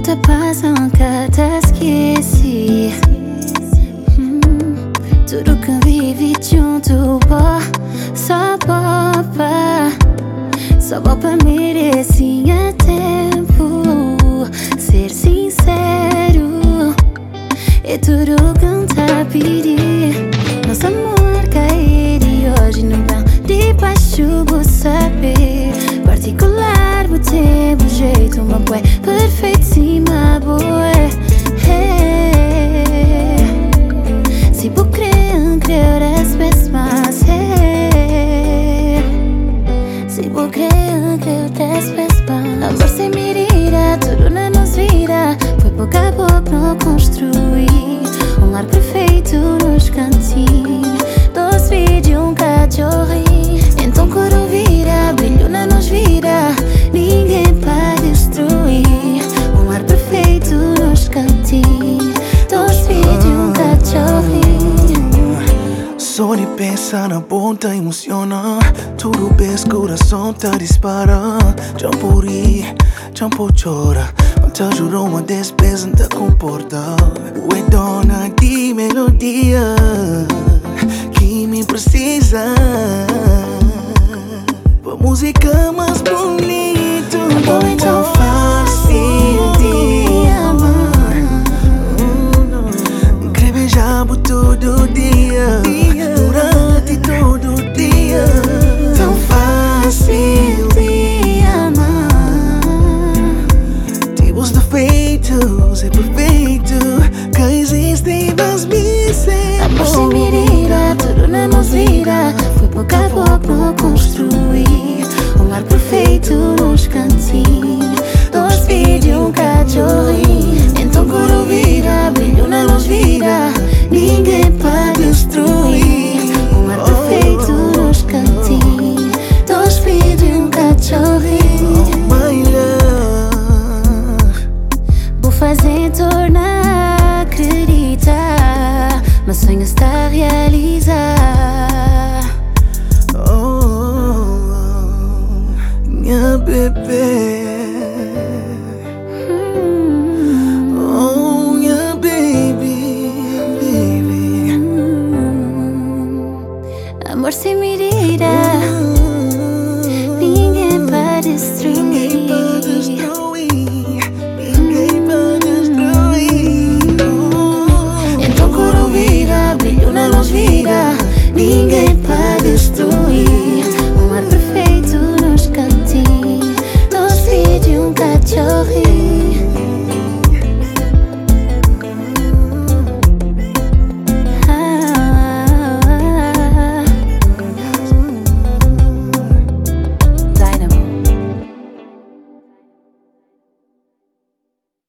te passa, nunca te esqueci. Tudo que vivi junto, só pra merecer tempo. Ser sincero é tudo que te pedi. Nosso amor cair e hoje não vão debaixo, vou saber. Particular, vou ter um jeito, uma boa perfeito, sim, uma boa. Se vou crer as vezes mais. Se vou crer as vezes mais. Amor sem medida, tudo não nos vira. Foi pouco a pouco não construí um lar perfeito nos cantinhos. Dois vídeos, um cachorrinho. Então quando vira, brilho não nos vira. Ninguém pode destruir um lar perfeito nos cantinhos. Dois vídeos, um cachorrinho. Só de pensar na ponta emociona. Tudo bem, coração tá dispara. Jampo ri, jampo chora. Não te ajudou uma despesa, não te comporta. Ué, dona de melodia que me precisa. A música mais bonita, não tão fácil de amar. Quer beijar por todo dia, durante todo dia. Tão fácil de amar. Temos defeitos, é perfeito que existem nas vezes. Amor sem medida, tudo não nos vira. Foi pouco a pouco não construí um lar perfeito nos cantinhos. Dois vídeos, um cachorrinho. Então quando vira, brilho na luz vira. Ninguém pode destruir um lar perfeito nos cantinhos. Dois vídeos, um cachorrinho. My love, Vou fazer tornar acreditar. Meu sonho está a realizar. minha bebê. Oh, minha baby, baby. Amor sem medida.